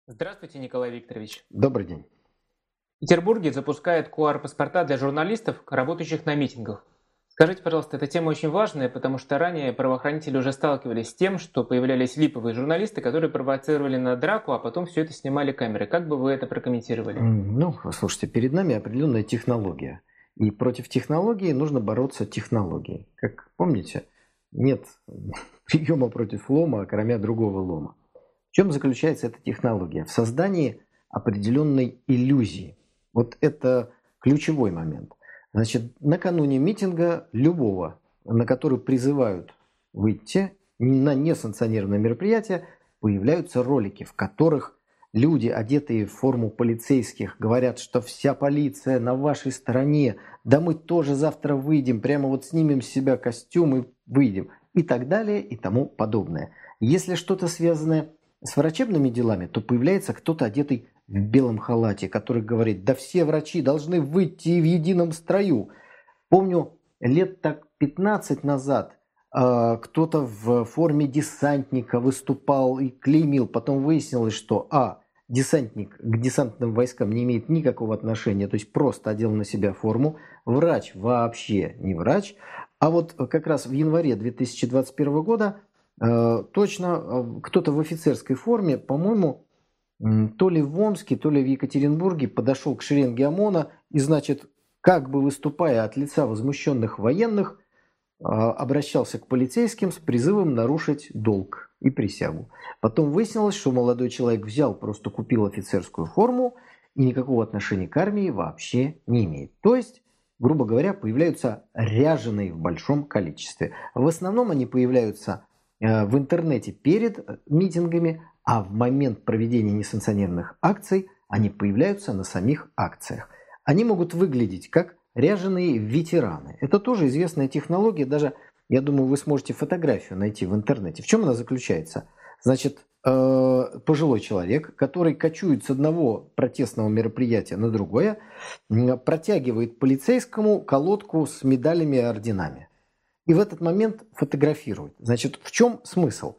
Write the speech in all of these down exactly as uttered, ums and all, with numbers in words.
Здравствуйте, Николай Викторович. Добрый день. В Петербурге запускают Q R-паспорта для журналистов, работающих на митингах. Скажите, пожалуйста, эта тема очень важная, потому что ранее правоохранители уже сталкивались с тем, что появлялись липовые журналисты, которые провоцировали на драку, а потом все это снимали камеры. Как бы вы это прокомментировали? М, Ну, слушайте, перед нами определенная технология. И против технологии нужно бороться технологией. Как помните, нет приема против лома, кроме другого лома. В чем заключается эта технология? В создании определенной иллюзии. Вот это ключевой момент. Значит, накануне митинга любого, на который призывают выйти на несанкционированное мероприятие, появляются ролики, в которых люди, одетые в форму полицейских, говорят, что вся полиция на вашей стороне, да мы тоже завтра выйдем, прямо вот снимем с себя костюм и выйдем, и так далее, и тому подобное. Если что-то связанное с врачебными делами, то появляется кто-то, одетый в белом халате, который говорит: да все врачи должны выйти в едином строю. Помню, лет так пятнадцать назад э, кто-то в форме десантника выступал и клеймил. Потом выяснилось, что а, десантник к десантным войскам не имеет никакого отношения, то есть просто одел на себя форму. Врач вообще не врач. А вот как раз в январе две тысячи двадцать первого года э, точно э, кто-то в офицерской форме, по-моему, м, то ли в Омске, то ли в Екатеринбурге подошел к шеренге ОМОНа и, значит, как бы выступая от лица возмущенных военных, а, обращался к полицейским с призывом нарушить долг и присягу. Потом выяснилось, что молодой человек взял, просто купил офицерскую форму и никакого отношения к армии вообще не имеет. То есть, грубо говоря, появляются ряженые в большом количестве. В основном они появляются э, в интернете перед э, митингами, а в момент проведения несанкционированных акций они появляются на самих акциях. Они могут выглядеть как ряженые ветераны. Это тоже известная технология. Даже, я думаю, вы сможете фотографию найти в интернете. В чем она заключается? Значит, э, пожилой человек, который кочует с одного протестного мероприятия на другое, протягивает полицейскому колодку с медалями и орденами. И в этот момент фотографирует. Значит, в чем смысл?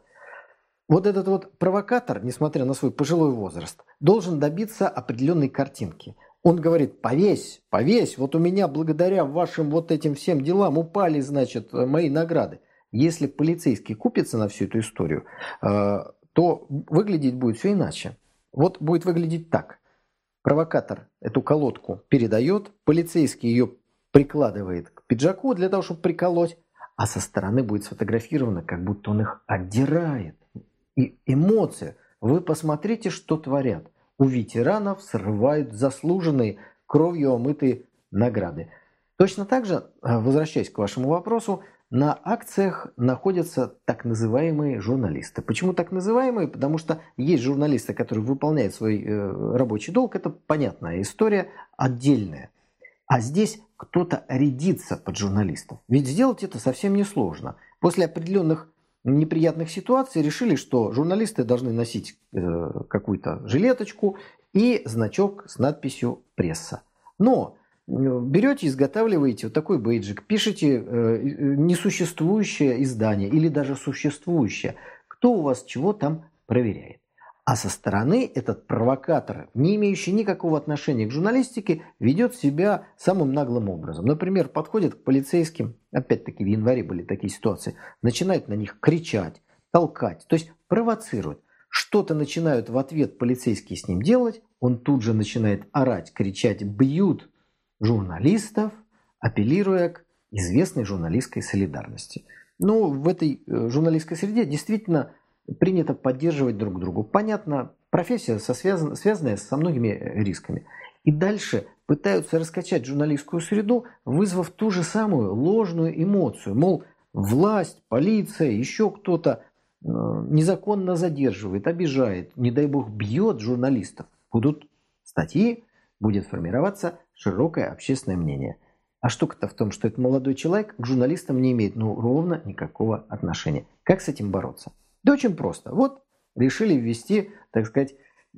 Вот этот вот провокатор, несмотря на свой пожилой возраст, должен добиться определенной картинки. Он говорит: повесь, повесь, вот у меня благодаря вашим вот этим всем делам упали, значит, мои награды. Если полицейский купится на всю эту историю, э, то выглядеть будет все иначе. Вот будет выглядеть так. Провокатор эту колодку передает, полицейский ее прикладывает к пиджаку для того, чтобы приколоть, а со стороны будет сфотографировано, как будто он их отдирает. И эмоции. Вы посмотрите, что творят. У ветеранов срывают заслуженные, кровью омытые награды. Точно так же, возвращаясь к вашему вопросу, на акциях находятся так называемые журналисты. Почему так называемые? Потому что есть журналисты, которые выполняют свой э, рабочий долг. Это понятная история, отдельная. А здесь кто-то рядится под журналистов. Ведь сделать это совсем несложно. После определенных неприятных ситуаций решили, что журналисты должны носить э, какую-то жилеточку и значок с надписью «Пресса». Но э, берете, изготавливаете вот такой бейджик, пишете э, несуществующее издание или даже существующее. Кто у вас чего там проверяет? А со стороны этот провокатор, не имеющий никакого отношения к журналистике, ведет себя самым наглым образом. Например, подходит к полицейским, опять-таки в январе были такие ситуации, начинает на них кричать, толкать, то есть провоцирует. Что-то начинают в ответ полицейские с ним делать, он тут же начинает орать, кричать, бьют журналистов, апеллируя к известной журналистской солидарности. Ну, в этой журналистской среде действительно принято поддерживать друг друга. Понятно, профессия со связан, связанная со многими рисками. И дальше пытаются раскачать журналистскую среду, вызвав ту же самую ложную эмоцию. Мол, власть, полиция, еще кто-то э, незаконно задерживает, обижает, не дай бог бьет журналистов. Будут статьи, будет формироваться широкое общественное мнение. А штука-то в том, что этот молодой человек к журналистам не имеет ну, ровно никакого отношения. Как с этим бороться? Да очень просто. Вот решили ввести, так сказать,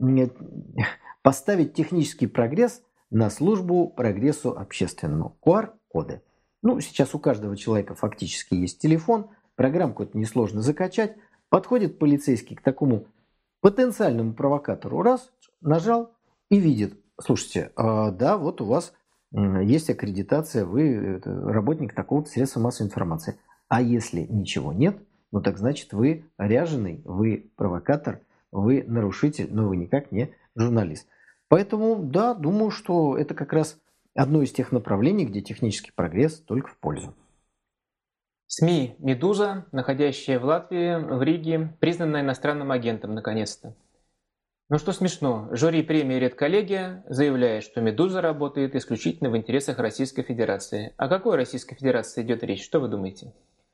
поставить технический прогресс на службу прогрессу общественному. ку ар-коды. Ну, сейчас у каждого человека фактически есть телефон, программку это несложно закачать. Подходит полицейский к такому потенциальному провокатору раз, нажал и видит, слушайте, а, да, вот у вас есть аккредитация, вы работник такого-то средства массовой информации. А если ничего нет, ну так значит вы ряженый, вы провокатор, вы нарушитель, но вы никак не журналист. Поэтому, да, думаю, что это как раз одно из тех направлений, где технический прогресс только в пользу. СМИ «Медуза», находящая в Латвии, в Риге, признана иностранным агентом наконец-то. Ну что смешно, жюри премии «Редколлегия» заявляет, что «Медуза» работает исключительно в интересах Российской Федерации. О какой Российской Федерации идет речь? Что вы думаете?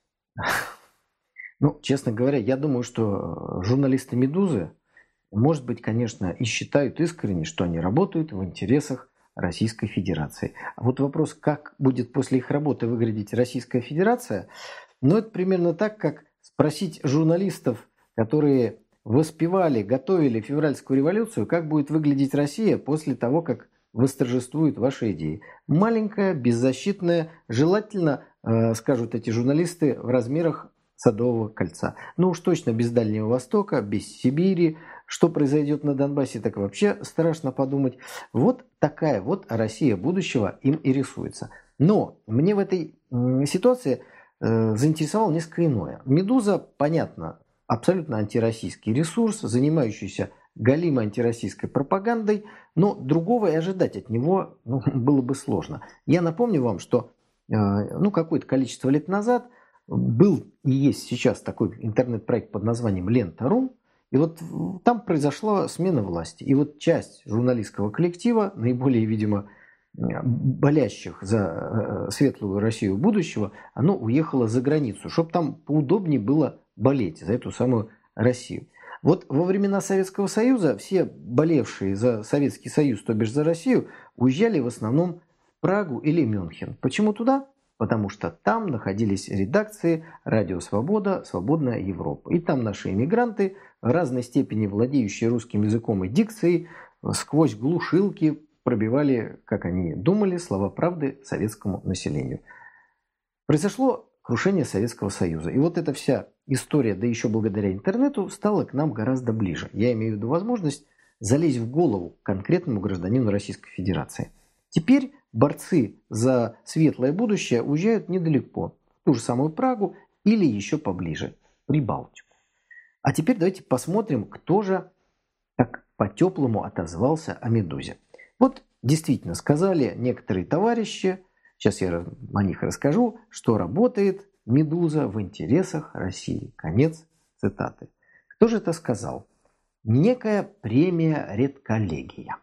Ну, честно говоря, я думаю, что журналисты «Медузы», может быть, конечно, и считают искренне, что они работают в интересах Российской Федерации. А вот вопрос, как будет после их работы выглядеть Российская Федерация, ну, это примерно так, как спросить журналистов, которые воспевали, готовили февральскую революцию, как будет выглядеть Россия после того, как восторжествуют ваши идеи. Маленькая, беззащитная, желательно, э, скажут эти журналисты, в размерах Садового кольца. Ну уж точно без Дальнего Востока, без Сибири. Что произойдет на Донбассе, так вообще страшно подумать. Вот такая вот Россия будущего им и рисуется. Но мне в этой ситуации э, заинтересовало несколько иное. «Медуза», понятно, абсолютно антироссийский ресурс, занимающийся галимой антироссийской пропагандой, но другого и ожидать от него ну, было бы сложно. Я напомню вам, что э, ну, какое-то количество лет назад был и есть сейчас такой интернет-проект под названием «Лента точка ру», и вот там произошла смена власти. И вот часть журналистского коллектива, наиболее, видимо, болящих за светлую Россию будущего, оно уехало за границу, чтобы там поудобнее было болеть за эту самую Россию. Вот во времена Советского Союза все болевшие за Советский Союз, то бишь за Россию, уезжали в основном в Прагу или Мюнхен. Почему туда? Потому что там находились редакции «Радио Свобода», «Свободная Европа». И там наши иммигранты, в разной степени владеющие русским языком и дикцией, сквозь глушилки пробивали, как они думали, слова правды советскому населению. Произошло крушение Советского Союза. И вот эта вся история, да еще благодаря интернету, стала к нам гораздо ближе. Я имею в виду возможность залезть в голову конкретному гражданину Российской Федерации. Теперь борцы за светлое будущее уезжают недалеко, в ту же самую Прагу или еще поближе, в Прибалтику. А теперь давайте посмотрим, кто же так по-теплому отозвался о «Медузе». Вот действительно сказали некоторые товарищи, сейчас я о них расскажу, что работает «Медуза» в интересах России. Конец цитаты. Кто же это сказал? Некая премия «Редколлегия».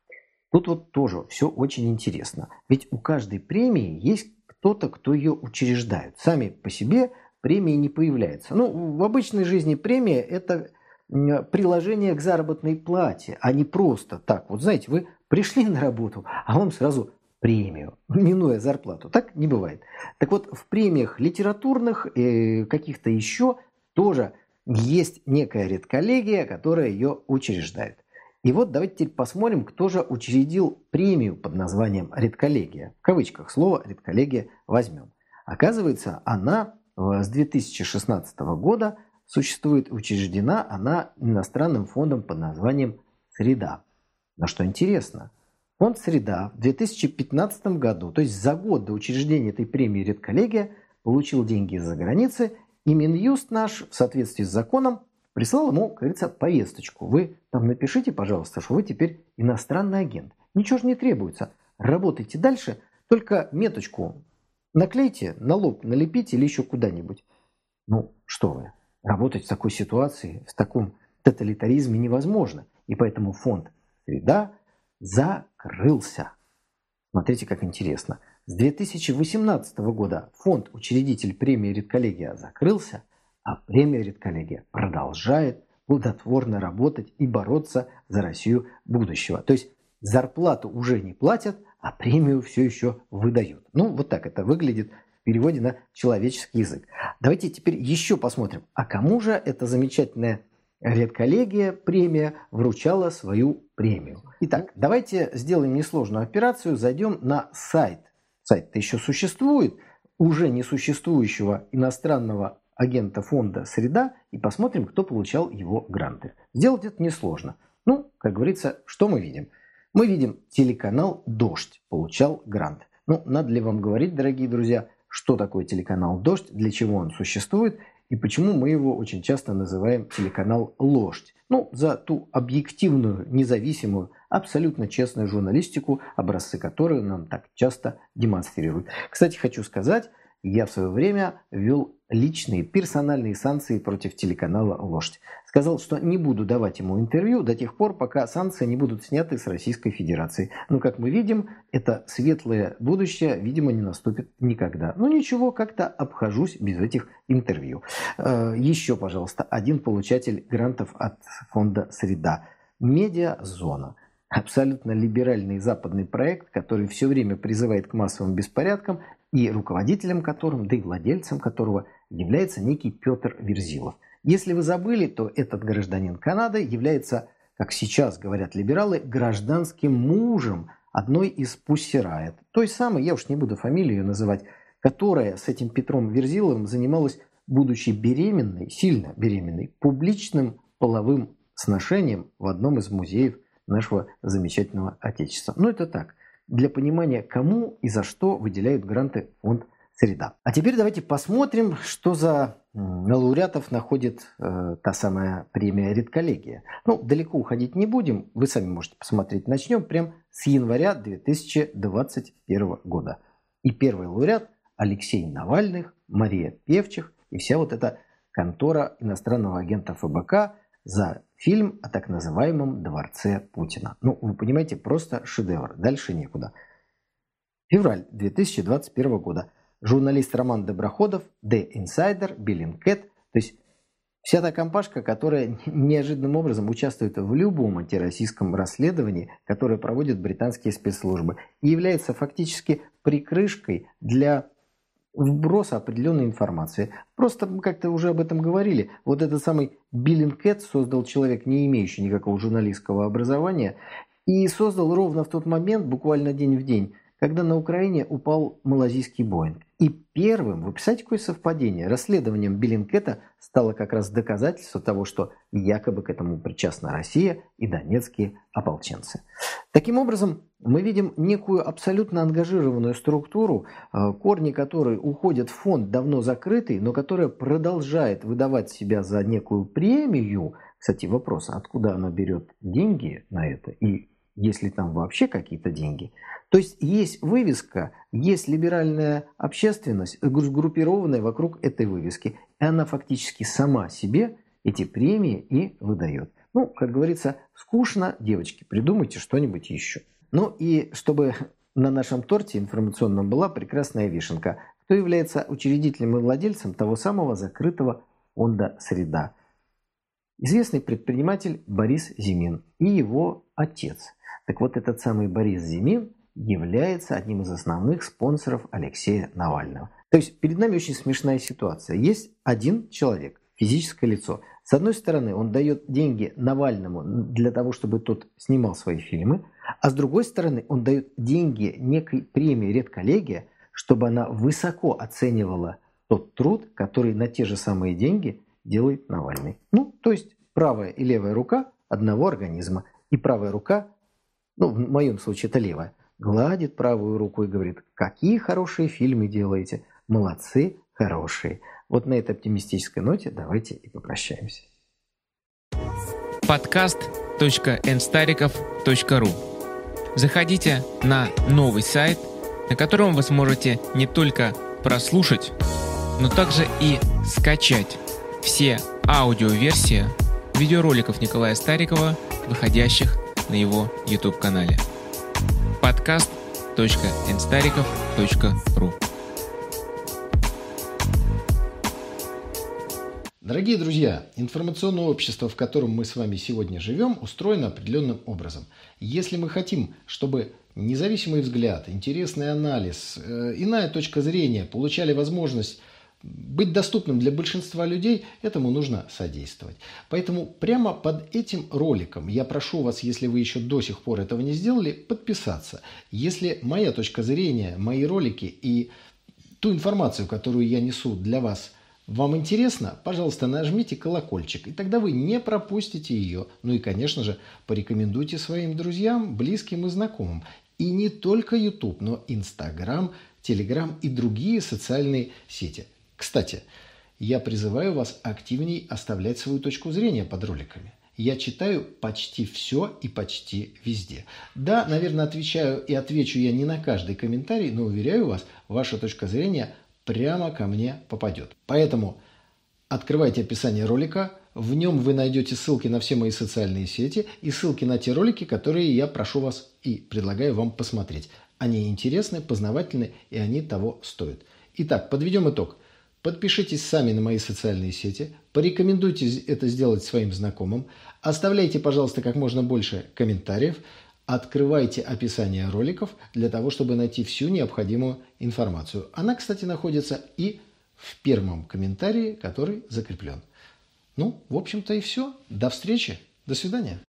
Тут вот тоже все очень интересно. Ведь у каждой премии есть кто-то, кто ее учреждает. Сами по себе премии не появляются. Ну, в обычной жизни премия – это приложение к заработной плате, а не просто так. Вот знаете, вы пришли на работу, а вам сразу премию, минуя зарплату. Так не бывает. Так вот, в премиях литературных и каких-то еще тоже есть некая редколлегия, которая ее учреждает. И вот давайте теперь посмотрим, кто же учредил премию под названием «Редколлегия». В кавычках слово «редколлегия» возьмем. Оказывается, она с две тысячи шестнадцатого года существует, учреждена она иностранным фондом под названием «Среда». Но что интересно, фонд «Среда» в две тысячи пятнадцатом году, то есть за год до учреждения этой премии «Редколлегия», получил деньги из-за границы, и Минюст наш в соответствии с законом прислал ему, как говорится, повесточку. Вы там напишите, пожалуйста, что вы теперь иностранный агент. Ничего же не требуется. Работайте дальше, только меточку наклейте, на лоб налепите или еще куда-нибудь. Ну, что вы, работать в такой ситуации, в таком тоталитаризме невозможно. И поэтому фонд «Среда» закрылся. Смотрите, как интересно. С две тысячи восемнадцатого года фонд-учредитель премии «Редколлегия» закрылся, а премия «Редколлегия» продолжает плодотворно работать и бороться за Россию будущего. То есть зарплату уже не платят, а премию все еще выдают. Ну, вот так это выглядит в переводе на человеческий язык. Давайте теперь еще посмотрим, а кому же эта замечательная редколлегия, премия, вручала свою премию. Итак, давайте сделаем несложную операцию, зайдем на сайт. Сайт-то еще существует, уже несуществующего иностранного агента фонда «Среда» и посмотрим, кто получал его гранты. Сделать это несложно. Ну, как говорится, что мы видим? Мы видим, телеканал «Дождь» получал грант. Ну, надо ли вам говорить, дорогие друзья, что такое телеканал «Дождь», для чего он существует и почему мы его очень часто называем телеканал «Ложь». Ну, за ту объективную, независимую, абсолютно честную журналистику, образцы которой нам так часто демонстрируют. Кстати, хочу сказать, я в свое время ввел личные персональные санкции против телеканала «Ложь». Сказал, что не буду давать ему интервью до тех пор, пока санкции не будут сняты с Российской Федерации. Но, как мы видим, это светлое будущее, видимо, не наступит никогда. Ну ничего, как-то обхожусь без этих интервью. Еще, пожалуйста, один получатель грантов от фонда «Среда». Медиазона. Абсолютно либеральный западный проект, который все время призывает к массовым беспорядкам, и руководителем которым, да и владельцем которого является некий Петр Верзилов. Если вы забыли, то этот гражданин Канады является, как сейчас говорят либералы, гражданским мужем одной из Pussy Riot. Той самой, я уж не буду фамилию называть, которая с этим Петром Верзиловым занималась, будучи беременной, сильно беременной, публичным половым сношением в одном из музеев нашего замечательного Отечества. Ну это так, для понимания, кому и за что выделяют гранты фонд «Среда». А теперь давайте посмотрим, что за лауреатов находит э, та самая премия «Редколлегия». Ну, далеко уходить не будем, вы сами можете посмотреть. Начнем прямо с января две тысячи двадцать первого года. И первый лауреат Алексей Навальный, Мария Певчих и вся вот эта контора иностранного агента эф бэ ка за фильм о так называемом дворце Путина. Ну, вы понимаете, просто шедевр. Дальше некуда. Февраль две тысячи двадцать первого года. Журналист Роман Доброходов, The Insider, Bellingcat. То есть вся та компашка, которая неожиданным образом участвует в любом антироссийском расследовании, которое проводят британские спецслужбы, и является фактически прикрышкой для вброса определенной информации. Просто мы как-то уже об этом говорили. Вот этот самый Bellingcat создал человек, не имеющий никакого журналистского образования, и создал ровно в тот момент, буквально день в день, когда на Украине упал малазийский Боинг. И первым, вы представляете, какое совпадение, расследованием Bellingcat стало как раз доказательство того, что якобы к этому причастна Россия и донецкие ополченцы. Таким образом, мы видим некую абсолютно ангажированную структуру, корни которой уходят в фонд давно закрытый, но которая продолжает выдавать себя за некую премию. Кстати, вопрос, откуда она берет деньги на это и есть ли там вообще какие-то деньги. То есть есть вывеска, есть либеральная общественность, сгруппированная вокруг этой вывески. И она фактически сама себе эти премии и выдает. Ну, как говорится, скучно, девочки, придумайте что-нибудь еще. Ну и чтобы на нашем торте информационном была прекрасная вишенка. Кто является учредителем и владельцем того самого закрытого фонда «Среда»? Известный предприниматель Борис Зимин и его отец. Так вот, этот самый Борис Зимин является одним из основных спонсоров Алексея Навального. То есть перед нами очень смешная ситуация. Есть один человек, физическое лицо. С одной стороны, он дает деньги Навальному для того, чтобы тот снимал свои фильмы, а с другой стороны, он дает деньги некой премии «Редколлегия», чтобы она высоко оценивала тот труд, который на те же самые деньги делает Навальный. Ну, то есть правая и левая рука одного организма. И правая рука, ну, в моем случае это левая, гладит правую руку и говорит: какие хорошие фильмы делаете, молодцы, хорошие. Вот на этой оптимистической ноте давайте и попрощаемся. подкаст точка эн стариков точка ру. Заходите на новый сайт, на котором вы сможете не только прослушать, но также и скачать все аудиоверсии видеороликов Николая Старикова, выходящих на его YouTube-канале. подкаст точка эн стариков точка ру. Дорогие друзья, информационное общество, в котором мы с вами сегодня живем, устроено определенным образом. Если мы хотим, чтобы независимый взгляд, интересный анализ, э, иная точка зрения получали возможность быть доступным для большинства людей, этому нужно содействовать. Поэтому прямо под этим роликом я прошу вас, если вы еще до сих пор этого не сделали, подписаться. Если моя точка зрения, мои ролики и ту информацию, которую я несу для вас, Вам интересно? Пожалуйста, нажмите колокольчик, и тогда вы не пропустите ее. Ну и, конечно же, порекомендуйте своим друзьям, близким и знакомым. И не только YouTube, но Instagram, Telegram и другие социальные сети. Кстати, я призываю вас активней оставлять свою точку зрения под роликами. Я читаю почти все и почти везде. Да, наверное, отвечаю и отвечу я не на каждый комментарий, но уверяю вас, ваша точка зрения прямо ко мне попадет. Поэтому открывайте описание ролика, в нем вы найдете ссылки на все мои социальные сети и ссылки на те ролики, которые я прошу вас и предлагаю вам посмотреть. Они интересны, познавательны и они того стоят. Итак, подведем итог. Подпишитесь сами на мои социальные сети, порекомендуйте это сделать своим знакомым, оставляйте, пожалуйста, как можно больше комментариев, открывайте описание роликов для того, чтобы найти всю необходимую информацию. Она, кстати, находится и в первом комментарии, который закреплен. Ну, в общем-то и все. До встречи. До свидания.